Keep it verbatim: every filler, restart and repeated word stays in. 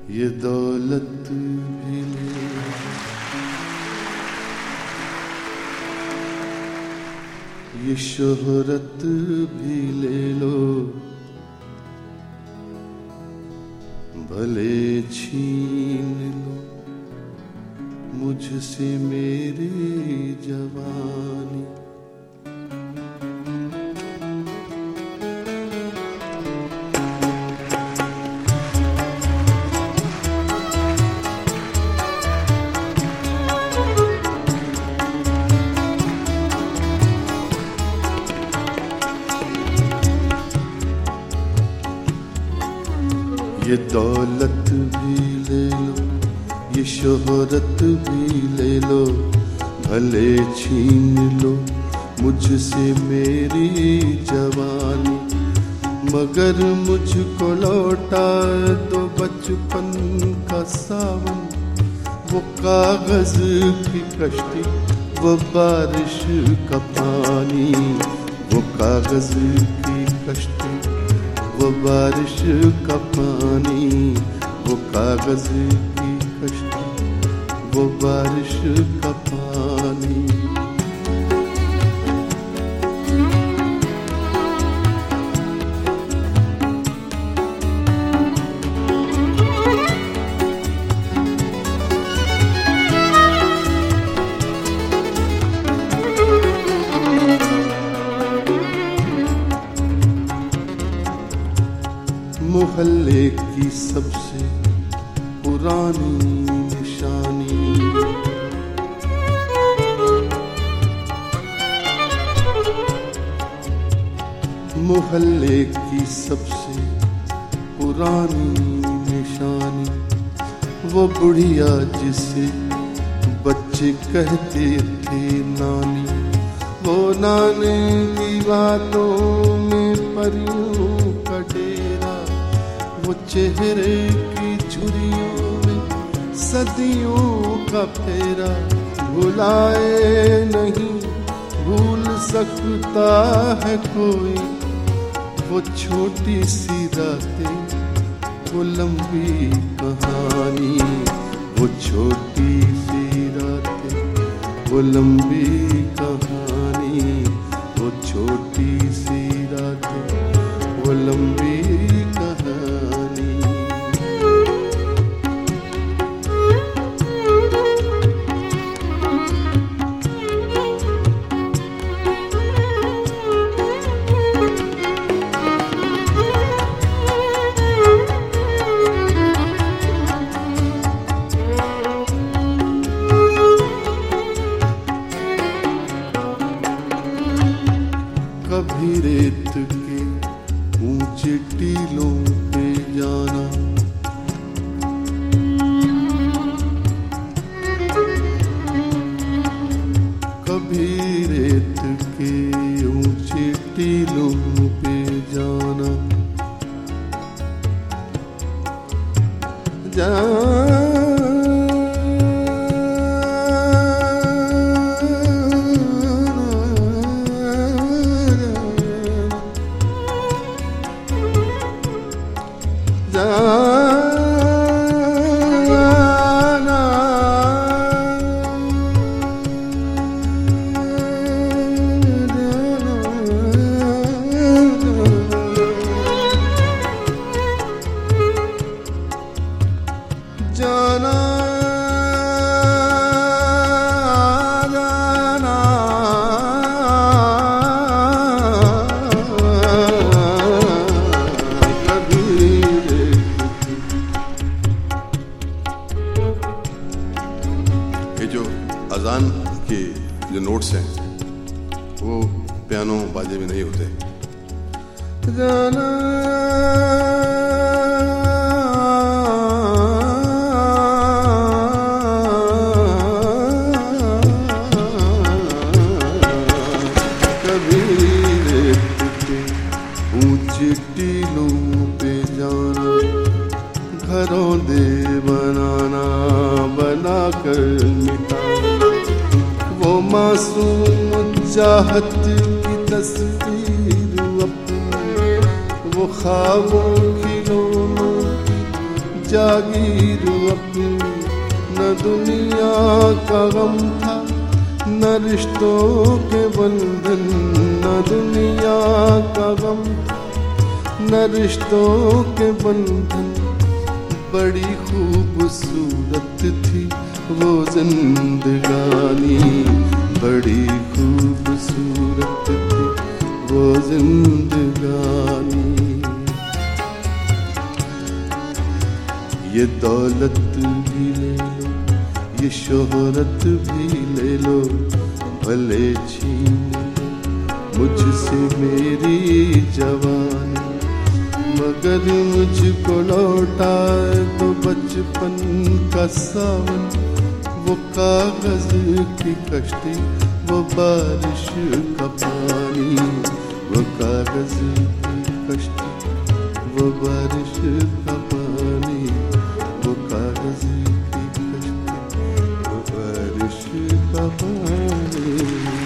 ये दौलत भी ले, ये शोहरत भी ले लो, भले छीन लो मुझसे मेरी जवानी। ये दौलत भी ले लो, ये शोहरत भी ले लो, भले छीन लो मुझसे मेरी जवानी। मगर मुझको लौटा दो बचपन का सावन, वो कागज की कश्ती, वो बारिश का पानी। वो कागज की कश्ती, वो बारिश का पानी। वो कागज की कश्ती, वो बारिश का पानी। मोहल्ले की सबसे पुरानी निशानी, मोहल्ले की सबसे पुरानी निशानी। वो बुढ़िया जिसे बच्चे कहते थे नानी, वो नाने की बातों में परियों का डेरा। वो चेहरे की झुर्रियों में सदियों का फेरा। भुलाए नहीं भूल सकता है कोई, वो छोटी सी रातें, वो लंबी कहानी। वो छोटी सी रातें, वो लंबी कहानी। वो छोटी सी रातें, वो लंबी कहानी। कभी रेत के ऊंचे टीलों पे जाना, कभी रेत के ऊंचे टीलों पे जाना। जाना जाना जाना कभी ये जो अजान के जो नोट्स हैं वो पियानो बाजे में नहीं होते। जाना टीलों पे जाना, घरों दे बनाना, बना कर मिटाना। वो मासूम चाहत की तस्वीर अपनी, वो ख्वाबों खिलौनों की जागीर अपनी, न दुनिया का गम था न रिश्तों के बंधन, न दुनिया का गम न रिश्तों के बंधन। बड़ी खूबसूरत थी वो जिंदगानी, बड़ी खूबसूरत थी वो जिंदगानी। ये दौलत भी ले लो, ये शोहरत भी ले लो, भले छीन लो मुझसे मेरी जवानी, मगर मुझको लौटाए तो बचपन का सावन, वो कागज की कश्ती, वो बारिश का पानी, वो कागज की कश्ती, वो बारिश का पानी, वो कागज की कश्ती, वो बारिश का पानी।